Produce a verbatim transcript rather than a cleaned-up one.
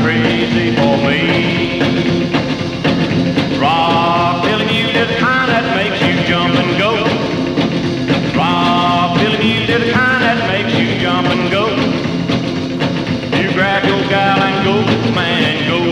crazy for me. Rock-billy music, the kind that makes you jump and go. Rock-billy music, the kind that makes you jump and go. You grab your gal and go, man, go.